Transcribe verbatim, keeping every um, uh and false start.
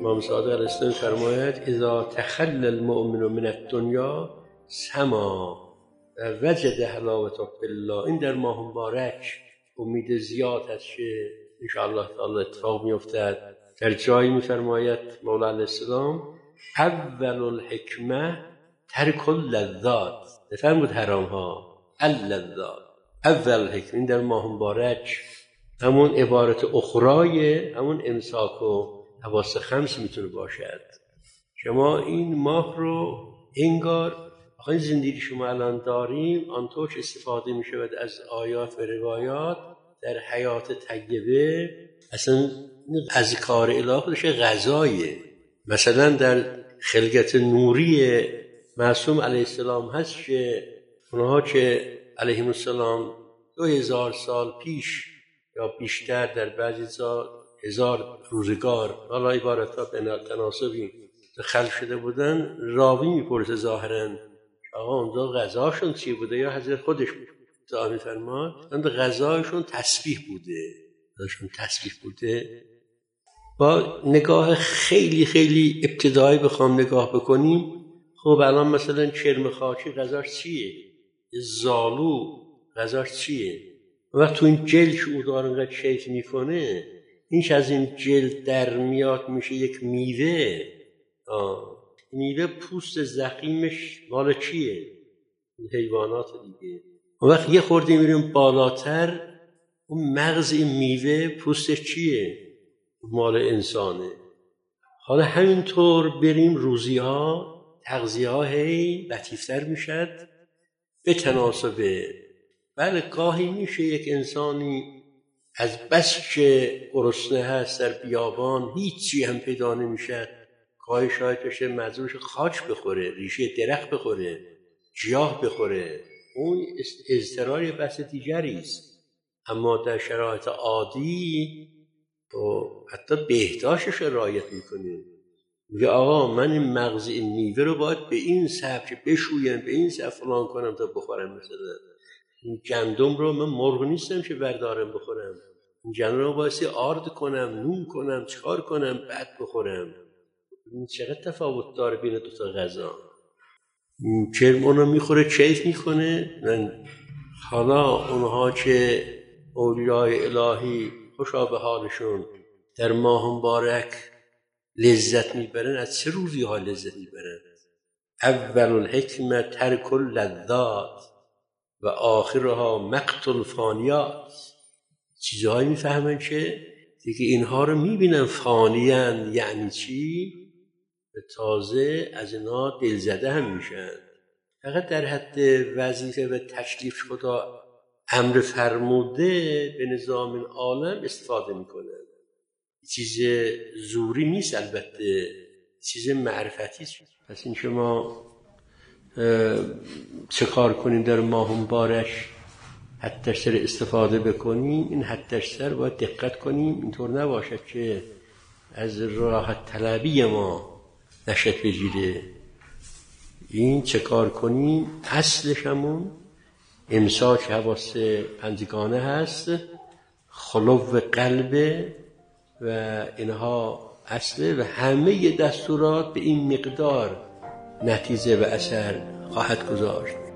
امام صادق علیه السلام فرماید اذا تخلى المؤمن من الدنیا سما وجد حلاوت بالله. این در ماه مبارک امید زیاد هست که ان شاء الله تعالی اتفاق میافتد. در جایی میفرماید مولا علیه السلام اول الحکمه ترک اللذات، نفرمود حرام ها، اللذات. اول حکمه این در ماه مبارک همون عبارت اخرای همون امساک و حواس خمس میتونه باشد. شما این ماه رو انگار آخه زندگی شما الان داریم آنطور که استفاده میشود از آیات و روایات در حیات طیبه، اصلا از کار الهی خودش غذایه. مثلا در خلقت نوری معصوم علیه السلام هست که اونها که علیهم السلام دو هزار سال پیش یا بیشتر در بعضی هزار روزگار حالا عبارتها به تناسبی خلق شده بودن، راوی میپرسه ظاهراً آقا اونجا غذاشون چی بوده؟ یا حضرت خودش دعا میفرماد اون غذاشون تسبیح بوده، غذاشون تسبیح بوده. با نگاه خیلی خیلی ابتدایی بخوام نگاه بکنیم، خب الان مثلا چرم خاکی غذاش چیه؟ زالو غذاش چیه؟ وقت تو این جلد که او داره اینقدر کیف میکنه، اینش از این جلد در میاد میشه یک میوه. آه. میوه پوست زخیمش مال چیه؟ حیوانات دیگه. اون وقت یه خورده میریم بالاتر، اون مغز این میوه پوستش چیه؟ مال انسانه. حالا همینطور بریم روزی ها تغذیه ها هی لطیفتر میشد به تناسبه. بله گاهی میشه یک انسانی از بس که گرسنه هست در بیابان هیچی هم پیدا نمیشه، گاهی شاید بشه مجبورش خاک بخوره، ریشه درخت بخوره، گیاه بخوره، اون اضطرار بحث دیگری است. اما در شرایط عادی و حتی بهداشتش رعایت میکنه. میگه آقا من این مغز این میوه رو باید به این سبک بشویم، به این سبک فلان کنم تا بخورم. مثلا این گندم رو من مرغ نیستم که بردارم بخورم، این گندم رو باید آرد کنم، نون کنم، چکار کنم بعد بخورم. این چقدر تفاوت داره بین دو تا غذا. چرم اونو میخوره کیف میکنه. من حالا اونها که اولیای الهی خوشا به حالشون در ماه مبارک لذت میبرن، از چه روزی ها لذت میبرن؟ اول الحکمه ترک اللذات و آخرها مقت الفانیات. چیزهایی میفهمن که دیگه اینها رو میبینن فانیان یعنی چی؟ تازه از اینها دلزده هم میشن. فقط در حد وظیفه و تکلیف خدا امر فرموده به نظام این عالم استفاده میکنن. چیز زوری نیست، البته چیز معرفتی است. پس این شما چه کار کنیم در ماه مبارک حداکثر استفاده بکنیم. این حداکثر باید دقت کنیم، اینطور نباشد که از راحت طلبی ما نشأت بگیره. این چه کار کنیم؟ اصلش همون امساک حواس پنجگانه هست، خلو قلب و اینها اصله و همه دستورات به این مقدار نتیجه و اثر خواهد گذاشت.